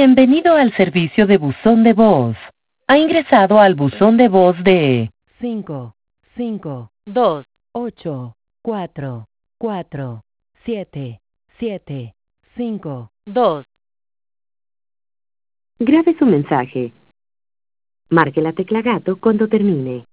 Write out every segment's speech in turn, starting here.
Bienvenido al servicio de buzón de voz. Ha ingresado al buzón de voz de 5, 5, 2, 8, 4, 4, 7, 7, 5, 2. Grabe su mensaje. Marque la tecla gato cuando termine.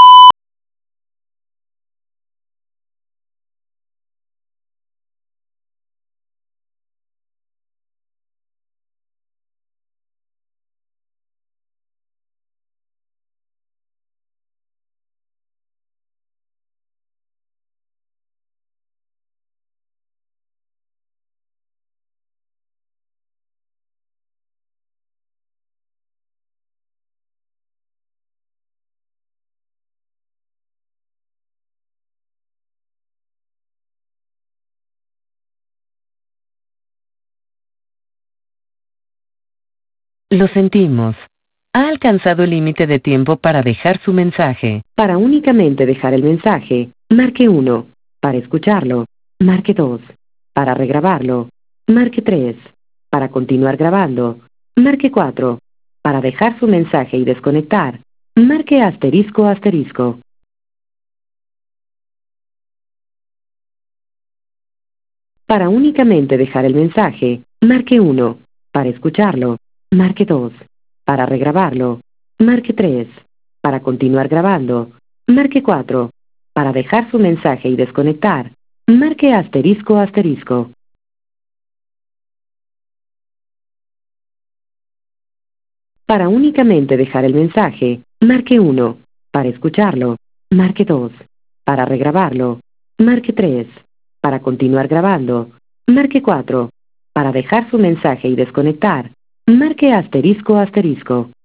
Lo sentimos. Ha alcanzado el límite de tiempo para dejar su mensaje. Para únicamente dejar el mensaje, marque 1. Para escucharlo, marque 2. Para regrabarlo, marque 3. Para continuar grabando, marque 4. Para dejar su mensaje y desconectar, marque asterisco asterisco. Para únicamente dejar el mensaje, marque 1. Para escucharlo, marque 2. Para regrabarlo, marque 3. Para continuar grabando, marque 4. Para dejar su mensaje y desconectar, marque asterisco asterisco. Para únicamente dejar el mensaje, marque 1. Para escucharlo, marque 2. Para regrabarlo, marque 3. Para continuar grabando, marque 4. Para dejar su mensaje y desconectar, marque asterisco asterisco.